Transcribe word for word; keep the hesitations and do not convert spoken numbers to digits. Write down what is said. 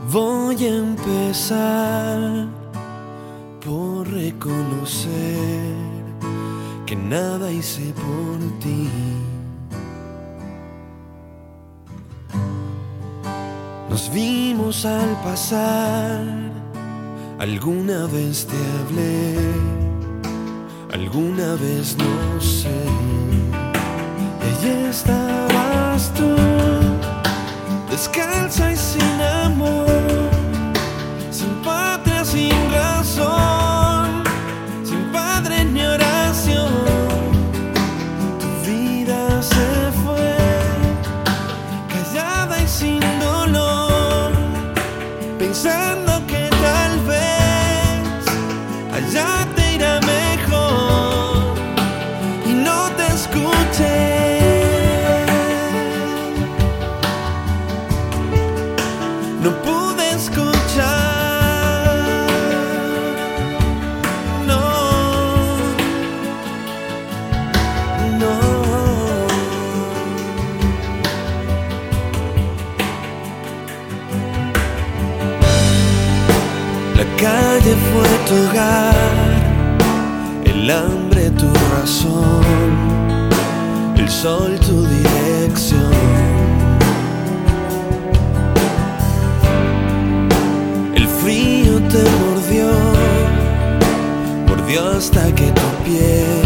Voy a empezar por reconocer que nada hice por ti. Nos vimos al pasar, alguna vez te hablé, alguna vez no sé. Y allí estabas tú, descalza y sin amor, sin patria, sin razón, sin padre ni oración. Tu vida se fue, callada y sin dolor, pensando que tal vez allá te irá mejor, y no te escuché. No pude escuchar, no, no. La calle fue tu hogar, el hambre tu razón, el sol tu dirección. Te mordió, mordió hasta que tu piel